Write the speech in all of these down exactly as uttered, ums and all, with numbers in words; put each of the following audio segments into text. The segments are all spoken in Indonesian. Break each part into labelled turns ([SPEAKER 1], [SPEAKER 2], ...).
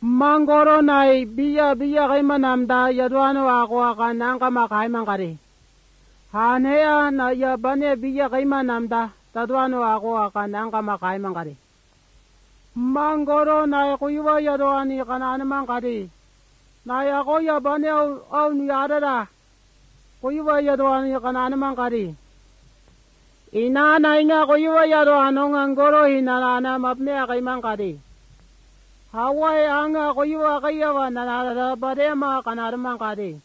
[SPEAKER 1] Mangoro nai biya biya kay manamda yadwano ako akan ang kamakay mangkari. Haneya na yabane biya kay manamda tadwano ako akan ang kamakay mangkari. Mangoro nai kuywa yadwani kanan mangkari. Nai ako yabane au au niyadada. Kuywa yadwani kanan mangkari. Ina nai nga kuywa yadwano ngangoro hinanana mapne kay mangkari. Hawaii anga kuyuwa kayawa nanada barema kanarman kadi.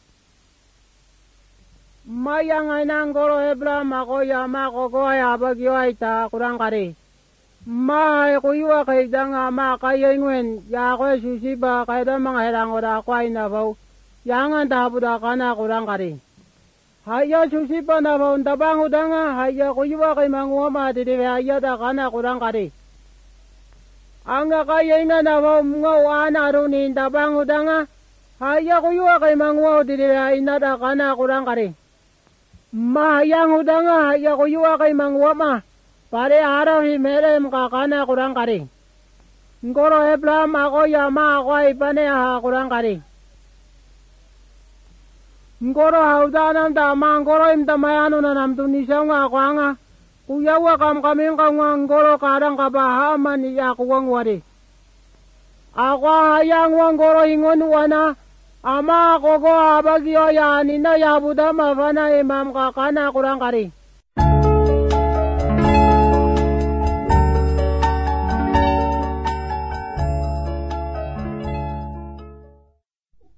[SPEAKER 1] Mayang ay nanggoro hebra makoya makokoya bagyo ita kurang kadi. May kuyuwa kay danga makaya ngwen ya ko susiba kay da mga herang ora kwai na bau. Yangan tabuda kana kurang kadi. Haya susiba na bau tabang udanga haya kuyuwa kay manguama didi haya da kana kurang kadi. Anga kaya nga na mga wana runin tabang udanga haya kuyuwa kay mangwaw dili inada kana kurang kari. Mahayang udanga haya kuyuwa kay mangwa ma pare araw himere makakana kurang kari. Ngoro eblam ako yama ako ay paneha kurang kari. Ngoro haudanam tama ngoro imtamayano na namtunisaw nga ako anga. Kuyawa kam kaming kangwangoro kadang kabahaman iya kuwang wari. Ako hayang wangoro ingon wana ama ako ko abagyo yani na yabuda mafana imam kakana kurang kari.